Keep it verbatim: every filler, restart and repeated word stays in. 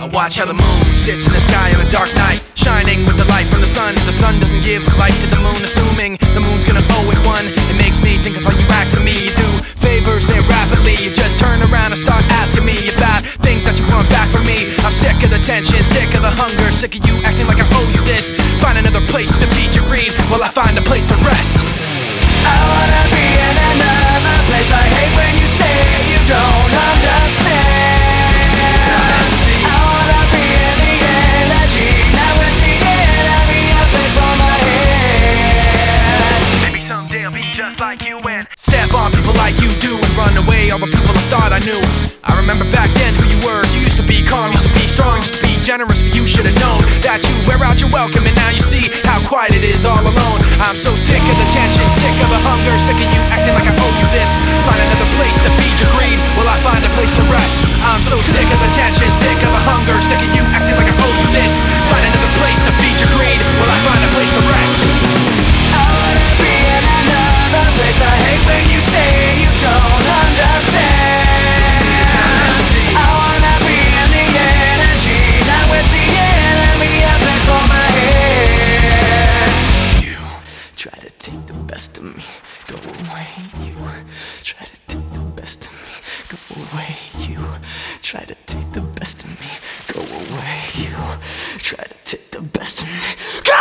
Watch how the moon sits in the sky on a dark night, shining with the light from the sun. The sun doesn't give light to the moon, assuming the moon's gonna owe it one. It makes me think of how you act to me. You do favors there rapidly, you just turn around and start asking me about things that you want back from me. I'm sick of the tension, sick of the hunger, sick of you acting like I owe you this. Find another place to feed your greed while I find a place to rest. I wanna be in another place. I hate when you say you don't understand. I wanna be in the energy, not with the enemy, a place for my head. Maybe someday I'll be just like you and step on people like you do and run away all the people I thought I knew. I remember back then who you were. You used to be calm, used to be strong, used to be generous, but you should've known that you wear out your welcome, and now you see how quiet it is all alone. I'm so sick of the tension, sick of the hunger, sick of you acting like I owe you this. Find another place to feed your greed while I find a place to rest. I'm so sick of the tension, sick of the hunger, sick of you acting like I owe you this. Find another place to feed your greed while I find a place to rest. I wanna be in another place. I hate when you say you don't understand. I wanna be in the energy, not with the enemy, a place for my head. You try to take the best of me, go away. You try to take the best of me, go away. You try to take the best of me, go away. You try to take the best of me, go